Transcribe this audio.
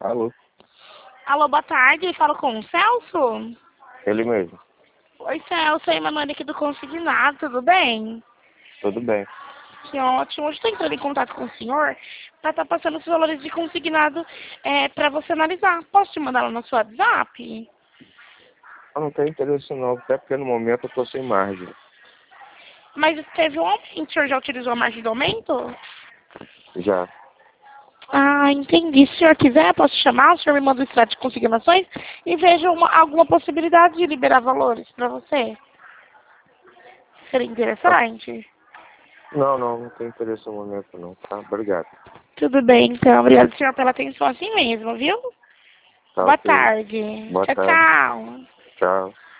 Alô? Alô, boa tarde. Falo com o Celso? Ele mesmo. Oi, Celso. É a Emanuele aqui do Consignado, tudo bem? Tudo bem. Que ótimo. Hoje estou entrando em contato com o senhor para estar passando os valores de consignado para você analisar. Posso te mandar lá no seu WhatsApp? Eu não tenho interesse não, até porque no momento eu estou sem margem. Mas teve um aumento. O senhor já utilizou a margem do aumento? Já. Ah, entendi. Se o senhor quiser, posso chamar, o senhor me manda o extrato de consignações e veja alguma possibilidade de liberar valores para você. Seria Tá. interessante? Não tenho interesse no momento não, tá? Obrigado. Tudo bem, então. Obrigado, senhor, pela atenção assim mesmo, viu? Tá Boa ok. tarde. Boa Tchau, tarde. tchau. Tchau.